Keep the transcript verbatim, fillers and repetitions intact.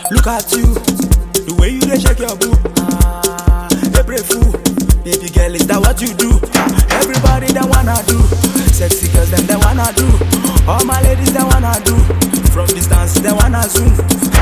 Look at you, the way you dey shake your boo. Ah, April fool, baby girl, is that what you do? Everybody they wanna do, sexy girls them they wanna do. All my ladies they wanna do, from distance they wanna zoom.